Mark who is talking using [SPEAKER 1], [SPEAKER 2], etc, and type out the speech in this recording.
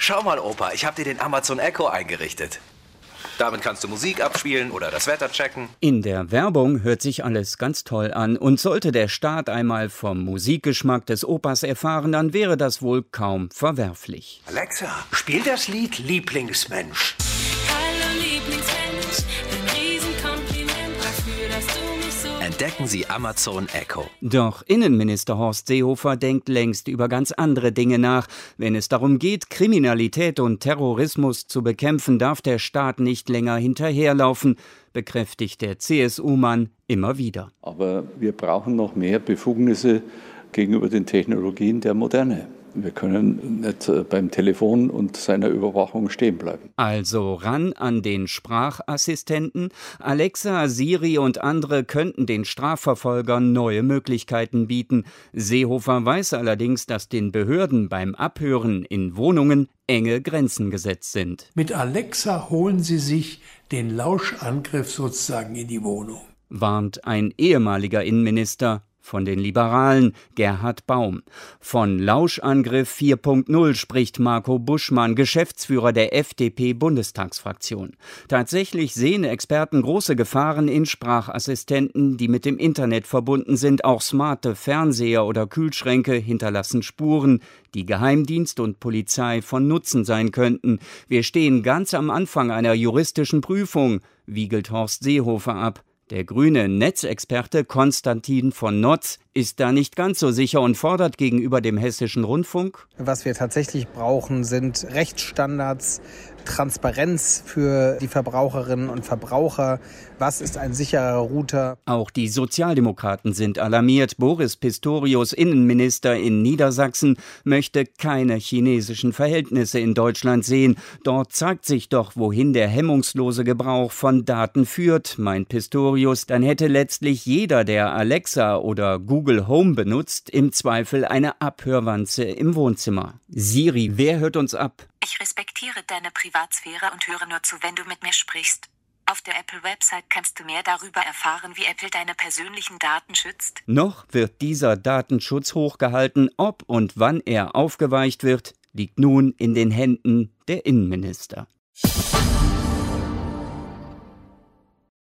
[SPEAKER 1] Schau mal, Opa, ich habe dir den Amazon Echo eingerichtet. Damit kannst du Musik abspielen oder das Wetter checken.
[SPEAKER 2] In der Werbung hört sich alles ganz toll an. Und sollte der Staat einmal vom Musikgeschmack des Opas erfahren, dann wäre das wohl kaum verwerflich.
[SPEAKER 3] Alexa, spiel das Lied Lieblingsmensch.
[SPEAKER 4] Hallo Lieblingsmensch, ein Riesenkompliment dafür, dass du mich so...
[SPEAKER 1] Entdecken Sie Amazon Echo.
[SPEAKER 2] Doch Innenminister Horst Seehofer denkt längst über ganz andere Dinge nach. Wenn es darum geht, Kriminalität und Terrorismus zu bekämpfen, darf der Staat nicht länger hinterherlaufen, bekräftigt der CSU-Mann immer wieder.
[SPEAKER 5] Aber wir brauchen noch mehr Befugnisse gegenüber den Technologien der Moderne. Wir können nicht beim Telefon und seiner Überwachung stehen bleiben.
[SPEAKER 2] Also ran an den Sprachassistenten. Alexa, Siri und andere könnten den Strafverfolgern neue Möglichkeiten bieten. Seehofer weiß allerdings, dass den Behörden beim Abhören in Wohnungen enge Grenzen gesetzt sind.
[SPEAKER 6] Mit Alexa holen Sie sich den Lauschangriff sozusagen in die Wohnung.
[SPEAKER 2] Warnt ein ehemaliger Innenminister von den Liberalen, Gerhard Baum. Von Lauschangriff 4.0 spricht Marco Buschmann, Geschäftsführer der FDP-Bundestagsfraktion. Tatsächlich sehen Experten große Gefahren in Sprachassistenten, die mit dem Internet verbunden sind. Auch smarte Fernseher oder Kühlschränke hinterlassen Spuren, die Geheimdienst und Polizei von Nutzen sein könnten. Wir stehen ganz am Anfang einer juristischen Prüfung, wiegelt Horst Seehofer ab. Der grüne Netzexperte Konstantin von Notz ist da nicht ganz so sicher und fordert gegenüber dem Hessischen Rundfunk:
[SPEAKER 7] Was wir tatsächlich brauchen, sind Rechtsstandards, Transparenz für die Verbraucherinnen und Verbraucher. Was ist ein sicherer Router? Auch die Sozialdemokraten sind alarmiert. Boris Pistorius, Innenminister in Niedersachsen, möchte keine chinesischen Verhältnisse in Deutschland sehen. Dort zeigt sich doch, wohin der hemmungslose Gebrauch von Daten führt, meint Pistorius. Dann hätte letztlich jeder, der Alexa oder Google Home benutzt, im Zweifel eine Abhörwanze im Wohnzimmer. Siri, wer hört uns ab?
[SPEAKER 8] Ich respektiere deine Privatsphäre und höre nur zu, wenn du mit mir sprichst. Auf der Apple-Website kannst du mehr darüber erfahren, wie Apple deine persönlichen Daten schützt.
[SPEAKER 2] Noch wird dieser Datenschutz hochgehalten. Ob und wann er aufgeweicht wird, liegt nun in den Händen der Innenminister.